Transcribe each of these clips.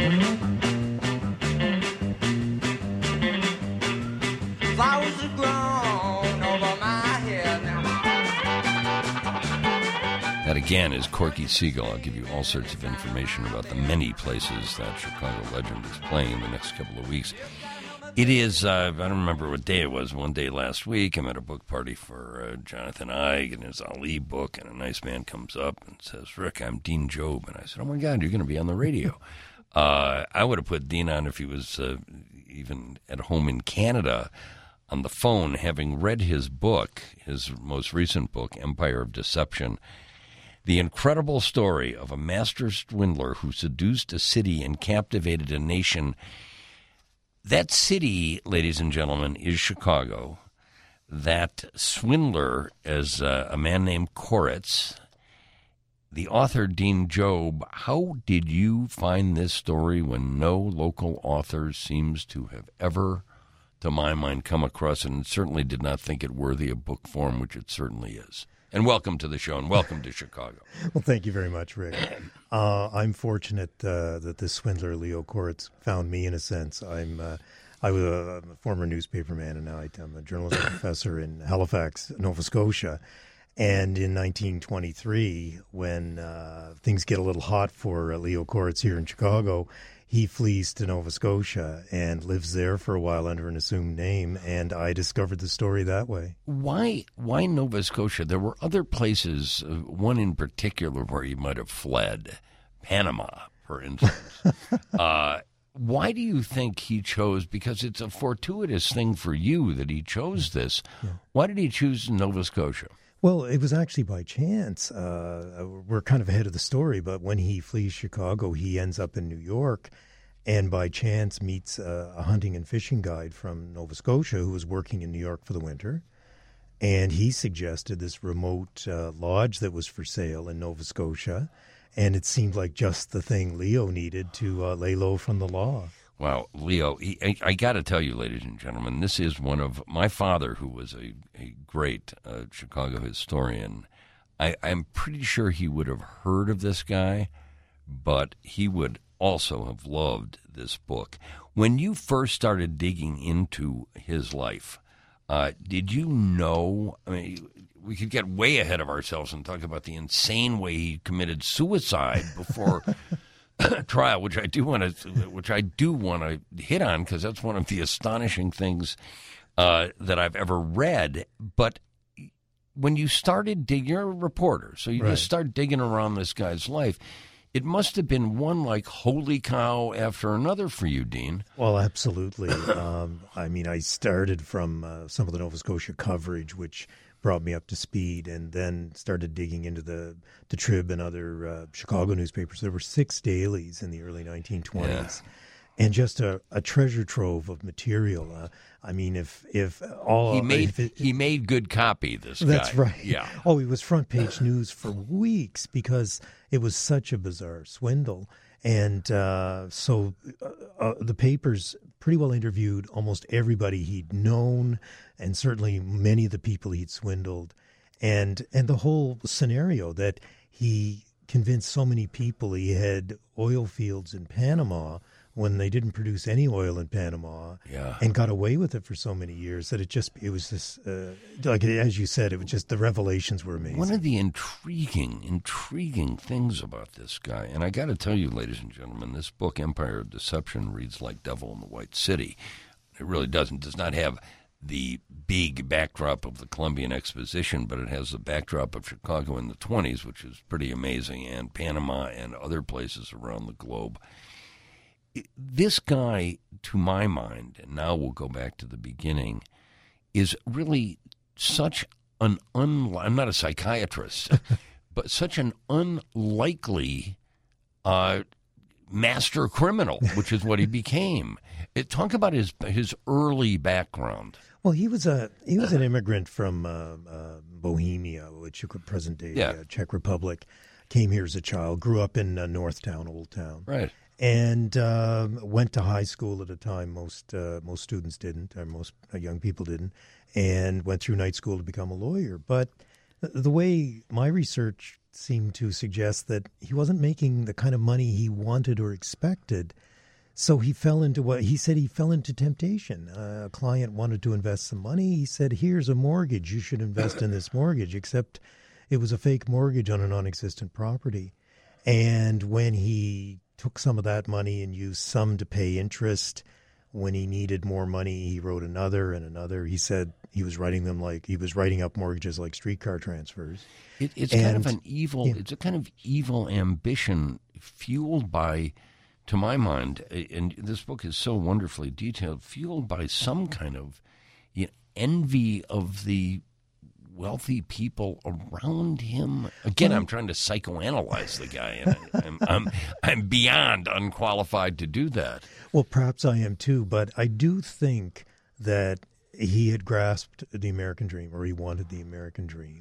Flowers are grown over my head now. That again is Corky Siegel. I'll give you all sorts of information about the many places that Chicago Legend is playing the next couple of weeks. It is, I don't remember what day it was, one day last week, I'm at a book party for Jonathan Eig and his Ali book, and a nice man comes up and says, Rick, I'm Dean Job. And I said, oh my God, you're going to be on the radio. I would have put Dean on if he was even at home in Canada on the phone, having read his book, his most recent book, Empire of Deception, the incredible story of a master swindler who seduced a city and captivated a nation. That city, ladies and gentlemen, is Chicago. That swindler is a man named Koritz. The author, Dean Job, how did you find this story when no local author seems to have ever, to my mind, come across it, and certainly did not think it worthy of book form, which it certainly is? And welcome to the show, and welcome to Chicago. Well, thank you very much, Rick. I'm fortunate that this swindler, Leo Koritz, found me, in a sense. I was a former newspaperman, and now I'm a journalism professor in Halifax, Nova Scotia. And in 1923, when things get a little hot for Leo Koritz here in Chicago, he flees to Nova Scotia and lives there for a while under an assumed name, and I discovered the story that way. Why Nova Scotia? There were other places, one in particular where he might have fled, Panama, for instance. Why do you think he chose, because it's a fortuitous thing for you that he chose this, why did he choose Nova Scotia? Well, it was actually by chance. We're kind of ahead of the story, but when he flees Chicago, he ends up in New York and by chance meets a hunting and fishing guide from Nova Scotia who was working in New York for the winter. And he suggested this remote lodge that was for sale in Nova Scotia, and it seemed like just the thing Leo needed to lay low from the law. Wow, Leo, I got to tell you, ladies and gentlemen, this is one of my father, who was a great Chicago historian. I'm pretty sure he would have heard of this guy, but he would also have loved this book. When you first started digging into his life, did you know, I mean, we could get way ahead of ourselves and talk about the insane way he committed suicide before trial, which I do want to hit on, because that's one of the astonishing things that I've ever read. But when you started digging, you're a reporter, so you just start digging around this guy's life. It must have been one like holy cow after another for you, Dean. Well, absolutely. I mean, I started from some of the Nova Scotia coverage, which brought me up to speed, and then started digging into the Trib and other Chicago newspapers. There were 6 dailies in the early 1920s, and just a treasure trove of material. I mean, if all he made good copy. This guy. That's right. Yeah. Oh, he was front page news for weeks because it was such a bizarre swindle. And so the papers pretty well interviewed almost everybody he'd known, and certainly many of the people he'd swindled, and the whole scenario that he convinced so many people he had oil fields in Panama when they didn't produce any oil in Panama, and got away with it for so many years that it was this, like as you said, it was just, the revelations were amazing. One of the intriguing things about this guy, and I got to tell you, ladies and gentlemen, this book, Empire of Deception, reads like Devil in the White City. It really does not have the big backdrop of the Columbian Exposition, but it has the backdrop of Chicago in the 20s, which is pretty amazing, and Panama and other places around the globe. This guy, to my mind, and now we'll go back to the beginning, is really such an I'm not a psychiatrist, but such an unlikely master criminal, which is what he became. Talk about his early background. Well, he was an immigrant from Bohemia, which is present day Czech Republic. Came here as a child, grew up in Northtown, Old Town, right, and went to high school at a time most students didn't, or most young people didn't, and went through night school to become a lawyer. But the way my research seemed to suggest that he wasn't making the kind of money he wanted or expected, So he fell into what he said. He fell into temptation. A client wanted to invest some money. He said, "Here's a mortgage. You should invest in this mortgage." Except it was a fake mortgage on a non-existent property. And when he took some of that money and used some to pay interest, when he needed more money, he wrote another and another. He said he was writing up mortgages like streetcar transfers. It's kind of an evil. Yeah. It's a kind of evil ambition fueled by, to my mind, and this book is so wonderfully detailed, fueled by some kind of envy of the wealthy people around him. Again, I'm trying to psychoanalyze the guy, and I'm beyond unqualified to do that. Well, perhaps I am too, but I do think that he had grasped the American dream, or he wanted the American dream,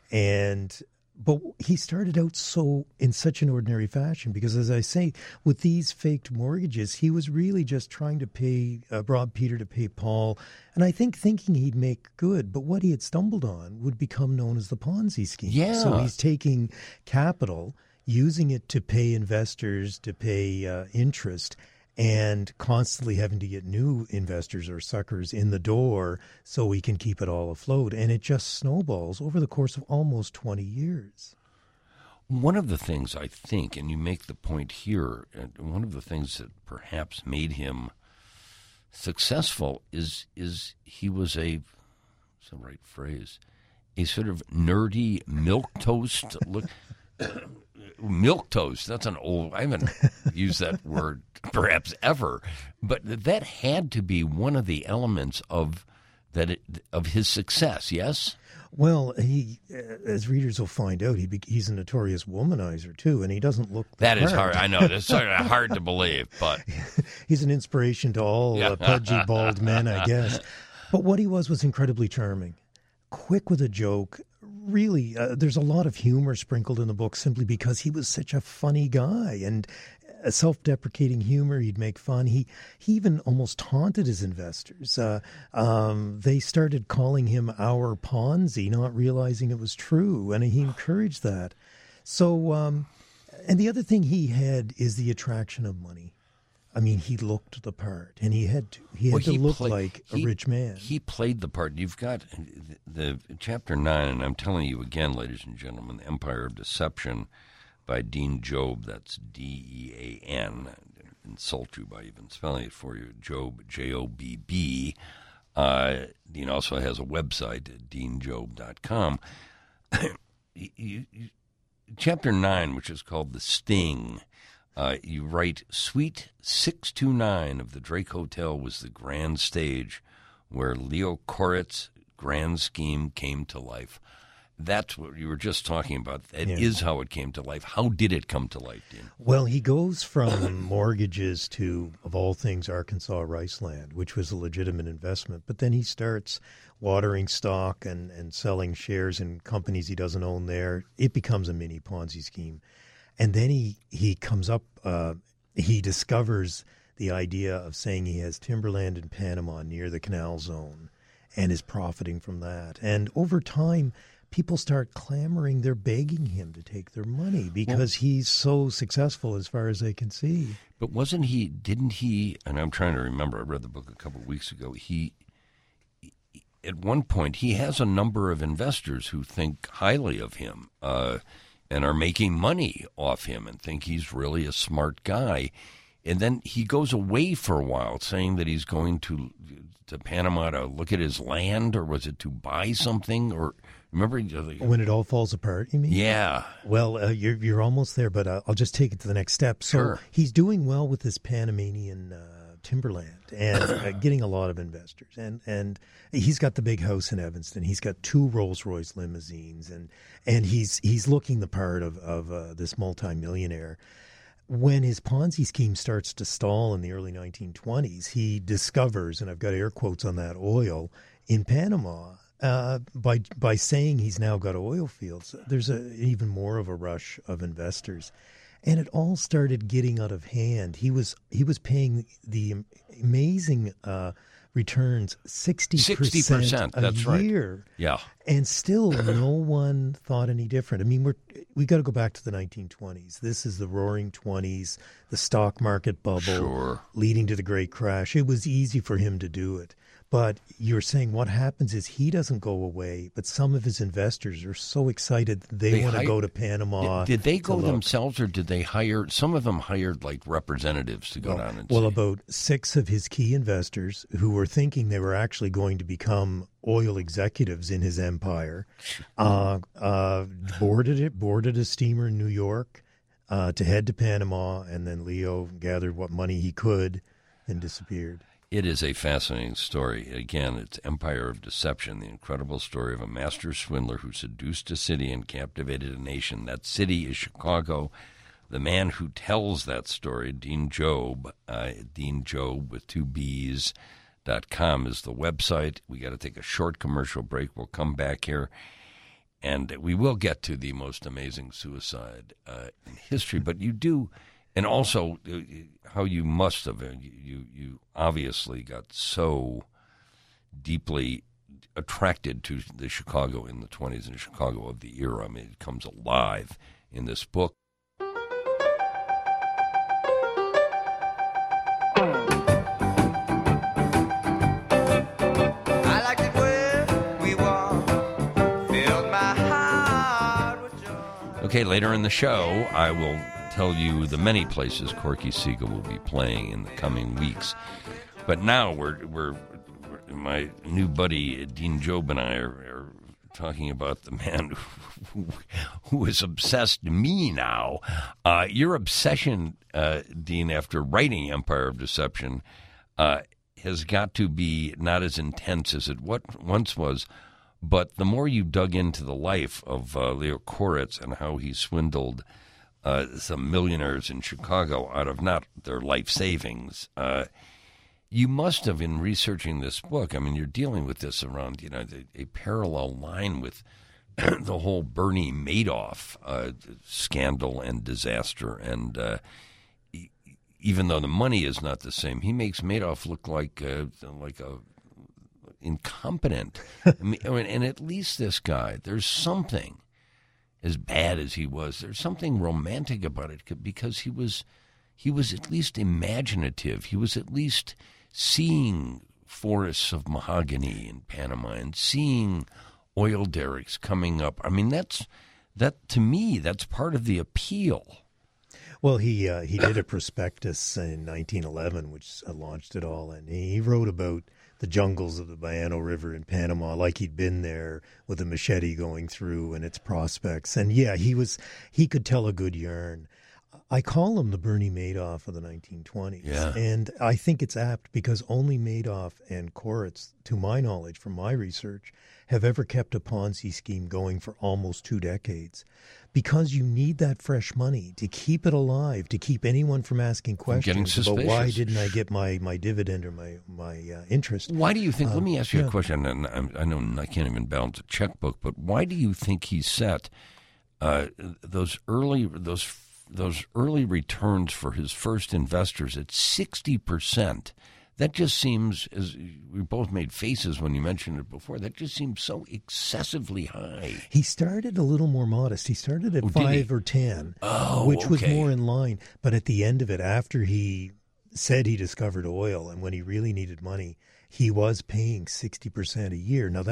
but he started out in such an ordinary fashion because, as I say, with these faked mortgages, he was really just trying to rob Peter to pay Paul, and I think thinking he'd make good. But what he had stumbled on would become known as the Ponzi scheme. Yeah. So he's taking capital, using it to pay investors, to pay interest, and constantly having to get new investors or suckers in the door so he can keep it all afloat. And it just snowballs over the course of almost 20 years. One of the things I think, and you make the point here, one of the things that perhaps made him successful is he was what's the right phrase, a sort of nerdy milquetoast look. Milquetoast, that's an old, I haven't used that word perhaps ever, but that had to be one of the elements of his success, yes? Well, he, as readers will find out, he's a notorious womanizer too, and he doesn't look that is hard. I know, that's sort of hard to believe, but he's an inspiration to all pudgy, bald men, I guess. But what he was incredibly charming, quick with a joke. Really, there's a lot of humor sprinkled in the book simply because he was such a funny guy, and a self-deprecating humor. He'd make fun. He even almost taunted his investors. They started calling him our Ponzi, not realizing it was true, and he encouraged that. So, and the other thing he had is the attraction of money. I mean, he looked the part, and he had to look like a rich man. He played the part. You've got the chapter 9, and I'm telling you again, ladies and gentlemen, The Empire of Deception by Dean Job. That's D-E-A-N. Insult you by even spelling it for you. Job, J-O-B-B. Dean also has a website, deanjob.com. Chapter 9, which is called The Sting. You write, Suite 629 of the Drake Hotel was the grand stage where Leo Koritz' grand scheme came to life. That's what you were just talking about. It is how it came to life. How did it come to life, Dean? Well, he goes from mortgages to, of all things, Arkansas rice land, which was a legitimate investment. But then he starts watering stock and selling shares in companies he doesn't own there. It becomes a mini Ponzi scheme. And then he comes up, he discovers the idea of saying he has timberland in Panama near the canal zone and is profiting from that. And over time, people start clamoring, they're begging him to take their money because he's so successful as far as they can see. But didn't he, and I'm trying to remember, I read the book a couple of weeks ago, at one point, he has a number of investors who think highly of him, and are making money off him and think he's really a smart guy. And then he goes away for a while saying that he's going to Panama to look at his land, or was it to buy something? Or remember when it all falls apart, you mean? Yeah. Well, you're almost there, but I'll just take it to the next step. So sure. He's doing well with this Panamanian timberland and getting a lot of investors. And he's got the big house in Evanston. He's got 2 Rolls-Royce limousines, and he's looking the part of this multimillionaire. When his Ponzi scheme starts to stall in the early 1920s, he discovers, and I've got air quotes on that, oil in Panama. By saying he's now got oil fields, there's even more of a rush of investors. And it all started getting out of hand. He was paying the amazing returns 60% that's a year. Right. Yeah. And still, no one thought any different. I mean, we got to go back to the 1920s. This is the Roaring 20s, the stock market bubble leading to the Great Crash. It was easy for him to do it. But you're saying what happens is he doesn't go away, but some of his investors are so excited they want to go to Panama. Did they go themselves, or did they hire? Some of them hired like representatives to go down and see. Well, about 6 of his key investors who were thinking they were actually going to become oil executives in his empire boarded a steamer in New York to head to Panama, and then Leo gathered what money he could and disappeared. It is a fascinating story. Again, it's Empire of Deception, the incredible story of a master swindler who seduced a city and captivated a nation. That city is Chicago. The man who tells that story, Dean Job, Dean Job with 2 B's.com is the website. We got to take a short commercial break. We'll come back here, and we will get to the most amazing suicide in history. But you do... And also, how you must have, you obviously got so deeply attracted to the Chicago in the 20s and Chicago of the era. I mean, it comes alive in this book. I liked it where we walked, filled my heart with joy. Okay, later in the show, I will tell you the many places Corky Siegel will be playing in the coming weeks. But now we're my new buddy Dean Job and I are talking about the man who has obsessed me now. Your obsession, Dean, after writing Empire of Deception, has got to be not as intense as it once was. But the more you dug into the life of Leo Koritz and how he swindled some millionaires in Chicago out of not their life savings. You must have, in researching this book, I mean, you're dealing with this around, a parallel line with the whole Bernie Madoff scandal and disaster. And even though the money is not the same, he makes Madoff look like a incompetent. I mean, and at least this guy, there's something. As bad as he was, there's something romantic about it because he was at least imaginative. He was at least seeing forests of mahogany in Panama and seeing oil derricks coming up. I mean, that to me, that's part of the appeal. Well, he did a prospectus in 1911, which launched it all, and he wrote about the jungles of the Balleno River in Panama, like he'd been there with a machete going through and its prospects. And yeah, he could tell a good yarn. I call him the Bernie Madoff of the 1920s. Yeah. And I think it's apt because only Madoff and Koritz, to my knowledge, from my research, have ever kept a Ponzi scheme going for almost 2 decades. Because you need that fresh money to keep it alive, to keep anyone from asking questions about why didn't I get my dividend or my interest. Why do you think, let me ask you a question, and I know I can't even balance a checkbook, but why do you think he set those early returns for his first investors at 60%? That just seems, as we both made faces when you mentioned it before, that just seems so excessively high. He started a little more modest. He started at 5 or 10, which was more in line. But at the end of it, after he said he discovered oil and when he really needed money, he was paying 60% a year. Now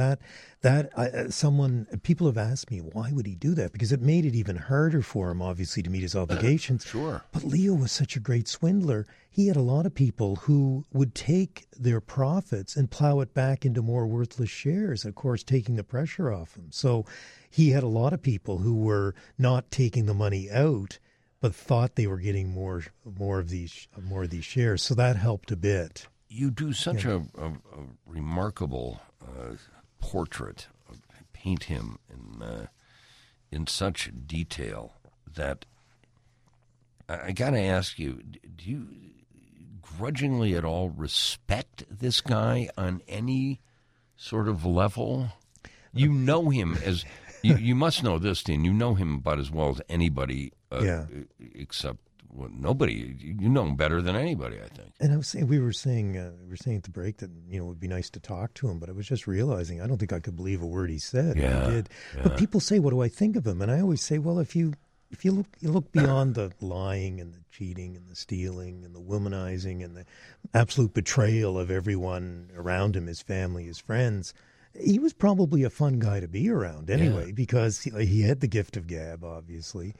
people have asked me, why would he do that? Because it made it even harder for him, obviously, to meet his obligations. Sure. But Leo was such a great swindler. He had a lot of people who would take their profits and plow it back into more worthless shares, of course, taking the pressure off him. So he had a lot of people who were not taking the money out, but thought they were getting more of these shares. So that helped a bit. You do such a remarkable portrait, paint him in such detail that I got to ask you, do you grudgingly at all respect this guy on any sort of level? You know him as, you must know this, Dean, you know him about as well as anybody except nobody. You know him better than anybody, I think. And I was saying, we were saying at the break that it would be nice to talk to him, but I was just realizing I don't think I could believe a word he said. Yeah, he did. yeah. But people say, "What do I think of him?" And I always say, "Well, if you look beyond the lying and the cheating and the stealing and the womanizing and the absolute betrayal of everyone around him, his family, his friends." He was probably a fun guy to be around anyway, because he had the gift of gab, obviously.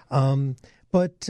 But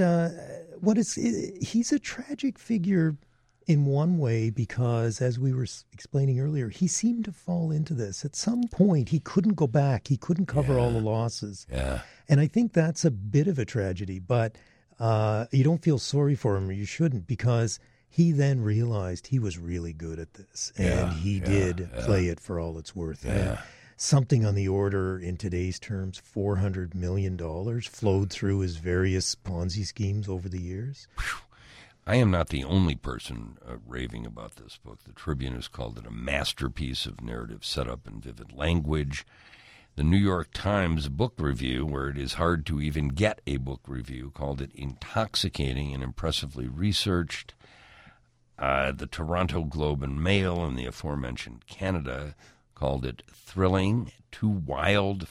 he's a tragic figure in one way, because, as we were explaining earlier, he seemed to fall into this. At some point, he couldn't go back. He couldn't cover all the losses. Yeah. And I think that's a bit of a tragedy, but you don't feel sorry for him, or you shouldn't, because he then realized he was really good at this, and he did play it for all it's worth. Yeah. Something on the order, in today's terms, $400 million flowed through his various Ponzi schemes over the years. I am not the only person raving about this book. The Tribune has called it a masterpiece of narrative setup and vivid language. The New York Times book review, where it is hard to even get a book review, called it intoxicating and impressively researched. The Toronto Globe and Mail and the aforementioned Canada called it thrilling, too wild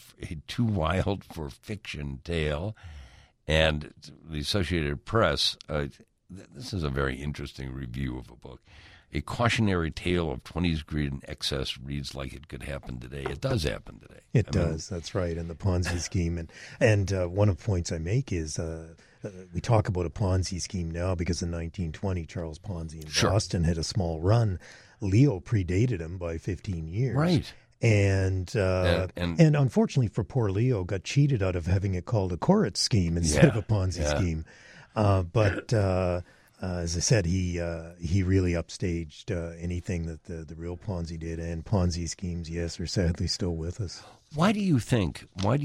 for fiction tale. And the Associated Press, this is a very interesting review of a book. A cautionary tale of 20s greed and excess reads like it could happen today. It does happen today. It does. That's right. And the Ponzi scheme. And one of the points I make is we talk about a Ponzi scheme now because in 1920, Charles Ponzi in Boston had a small run. Leo predated him by 15 years. Right. And unfortunately for poor Leo, got cheated out of having it called a Koritz scheme instead of a Ponzi scheme. But as I said, he really upstaged anything that the real Ponzi did. And Ponzi schemes, yes, are sadly still with us. Why do you think,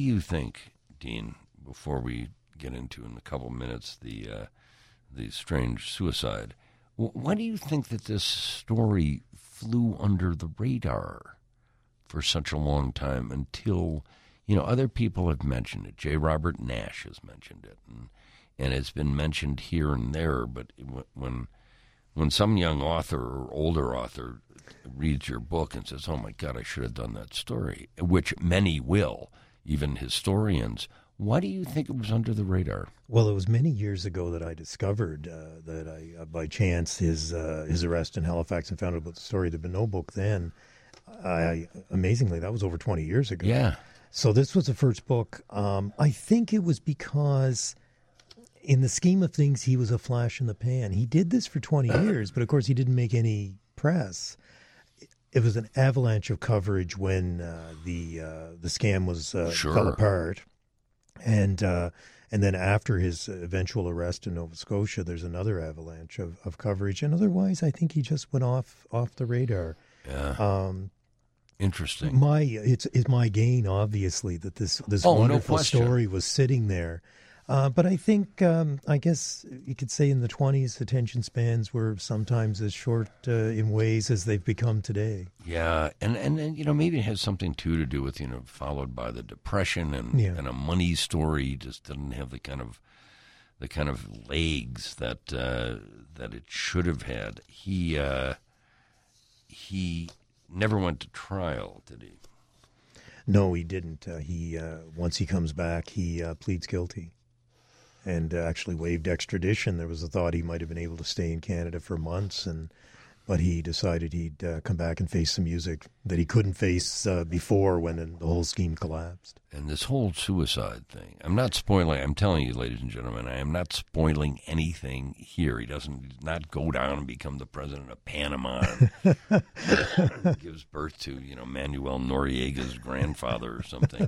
Dean, before we get into in a couple minutes the strange suicide, why do you think that this story flew under the radar for such a long time until, other people have mentioned it? J. Robert Nash has mentioned it, and it's been mentioned here and there, but when some young author or older author reads your book and says, "Oh my God, I should have done that story," which many will, even historians, why do you think it was under the radar? Well, it was many years ago that I discovered that I, by chance, his arrest in Halifax, and found out about the story. There'd been no book then. Amazingly, that was over 20 years ago. Yeah. So this was the first book. I think it was because, in the scheme of things, he was a flash in the pan. He did this for 20 years, but of course he didn't make any press. It was an avalanche of coverage when the scam was fell apart. And then after his eventual arrest in Nova Scotia, there's another avalanche of coverage. And otherwise, I think he just went off the radar. Yeah. Interesting. It's my gain, obviously, that this wonderful story was sitting there. But I think, I guess you could say in the 1920s, attention spans were sometimes as short in ways as they've become today. Yeah, and maybe it has something, too, to do with, followed by the Depression and a money story just didn't have the kind of legs that it should have had. He never went to trial, did he? No, he didn't. Once he comes back, he pleads guilty. And actually waived extradition. There was a thought he might have been able to stay in Canada for months, but he decided he'd come back and face some music that he couldn't face before when the whole scheme collapsed. And this whole suicide thing, I'm not spoiling, I'm telling you, ladies and gentlemen, I am not spoiling anything here. He does not go down and become the president of Panama and gives birth to, Manuel Noriega's grandfather or something.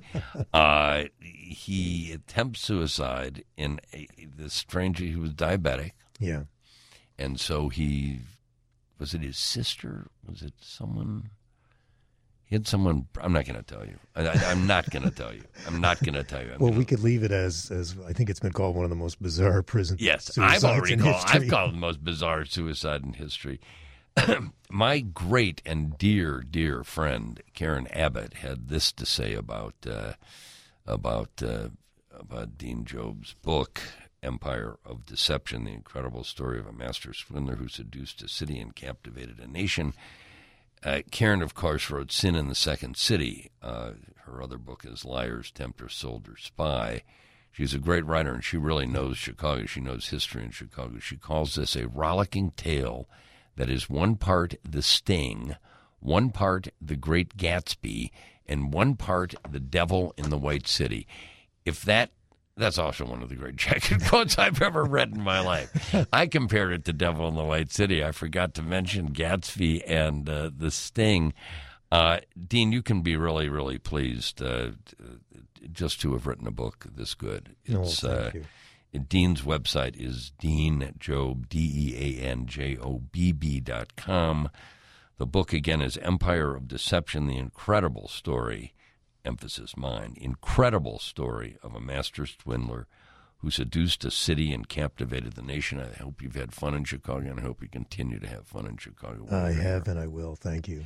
He attempts suicide in this strange, he was diabetic. Yeah. And so was it his sister? Was it someone? He had someone. I'm not going to tell you. I'm not going to tell you. I'm not going to tell you. We could leave it as I think it's been called one of the most bizarre prison suicides in history. I've called it the most bizarre suicide in history. My great and dear, dear friend Karen Abbott had this to say about Dean Job's book, Empire of Deception, the incredible story of a master swindler who seduced a city and captivated a nation. Karen, of course, wrote Sin in the Second City. Her other book is Liars, Tempter, Soldier, Spy. She's a great writer, and she really knows Chicago. She knows history in Chicago. She calls this a rollicking tale that is one part The Sting, one part The Great Gatsby, and one part The Devil in the White City. That's also one of the great jacket quotes I've ever read in my life. I compared it to Devil in the White City. I forgot to mention Gatsby and The Sting. Dean, you can be really, really pleased just to have written a book this good. Thank you. Dean's website is deanjob, DeanJobb.com. The book, again, is Empire of Deception, the incredible story, emphasis mine, incredible story of a master swindler who seduced a city and captivated the nation. I hope you've had fun in Chicago, and I hope you continue to have fun in Chicago. I have, and I will. Thank you.